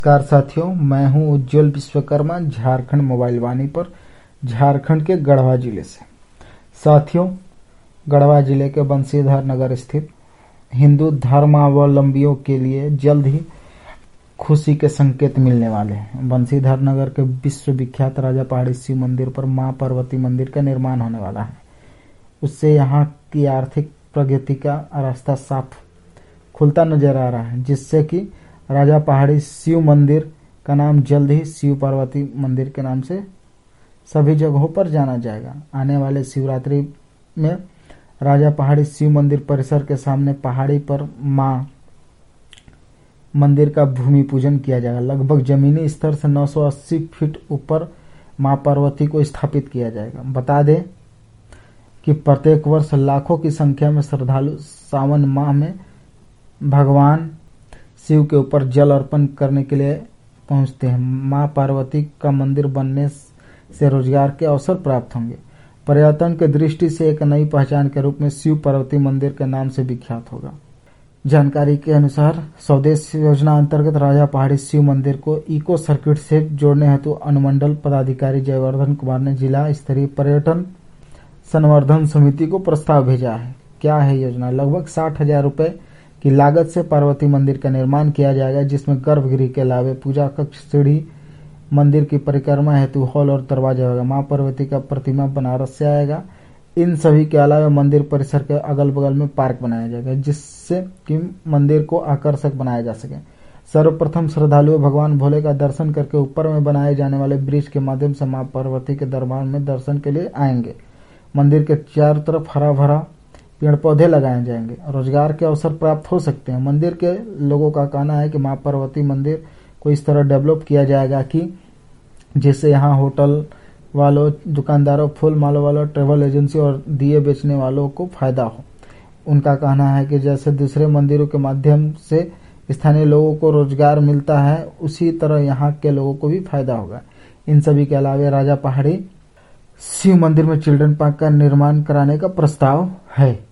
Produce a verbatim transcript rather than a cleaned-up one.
नमस्कार साथियों, मैं हूं उज्ज्वल विश्वकर्मा झारखंड मोबाइल वाणी पर झारखंड के गढ़वा जिले से। साथियों, गढ़वा जिले के बंसीधर नगर स्थित हिंदू धर्मावलंबियों के लिए जल्द ही खुशी के संकेत मिलने वाले हैं। बंसीधर नगर के विश्व विख्यात राजा पहाड़ी शिव मंदिर पर मां पार्वती मंदिर का निर्माण होने वाला है। उससे यहां की आर्थिक प्रगति का रास्ता साफ खुलता नजर आ रहा है, जिससे कि राजा पहाड़ी शिव मंदिर का नाम जल्द ही शिव पार्वती मंदिर के नाम से सभी जगहों पर जाना जाएगा। आने वाले शिवरात्रि में राजा पहाड़ी शिव मंदिर परिसर के सामने पहाड़ी पर मां मंदिर का भूमि पूजन किया जाएगा। लगभग जमीनी स्तर से नौ सौ अस्सी फीट ऊपर मां पार्वती को स्थापित किया जाएगा। बता दें कि प्रत्येक वर्ष लाखों की संख्या में श्रद्धालु सावन माह में भगवान शिव के ऊपर जल अर्पण करने के लिए पहुंचते हैं। मां पार्वती का मंदिर बनने से रोजगार के अवसर प्राप्त होंगे। पर्यटन के दृष्टि से एक नई पहचान के रूप में शिव पार्वती मंदिर के नाम से विख्यात होगा। जानकारी के अनुसार स्वदेश योजना अंतर्गत राजा पहाड़ी शिव मंदिर को इको सर्किट से जोड़ने हेतु अनुमंडल पदाधिकारी जयवर्धन कुमार ने जिला स्तरीय पर्यटन संवर्धन समिति को प्रस्ताव भेजा है। क्या है योजना? लगभग साठ हजार रुपए की लागत से पार्वती मंदिर का निर्माण किया जाएगा, जिसमें गर्भगृह के अलावे पूजा कक्ष, सीढ़ी, मंदिर की परिक्रमा हेतु हॉल और दरवाजा होगा। मां पार्वती का प्रतिमा बनारस से आएगा। इन सभी के अलावा मंदिर परिसर के अगल बगल में पार्क बनाया जाएगा, जिससे कि मंदिर को आकर्षक बनाया जा सके। सर्वप्रथम श्रद्धालु भगवान भोले का दर्शन करके ऊपर में बनाए जाने वाले ब्रिज के माध्यम से मां पार्वती के दरबार में दर्शन के लिए आएंगे। मंदिर के चारों तरफ हरा भरा पेड़ पौधे लगाए जाएंगे। रोजगार के अवसर प्राप्त हो सकते हैं। मंदिर के लोगों का कहना है कि मां पार्वती मंदिर को इस तरह डेवलप किया जाएगा कि जिससे यहाँ होटल वालों, दुकानदारों, फूल मालों वालों, ट्रेवल एजेंसी और दिए बेचने वालों को फायदा हो। उनका कहना है कि जैसे दूसरे मंदिरों के माध्यम से स्थानीय लोगों को रोजगार मिलता है, उसी तरह यहाँ के लोगों को भी फायदा होगा। इन सभी के अलावा राजा पहाड़ी शिव मंदिर में चिल्ड्रन पार्क का निर्माण कराने का प्रस्ताव है।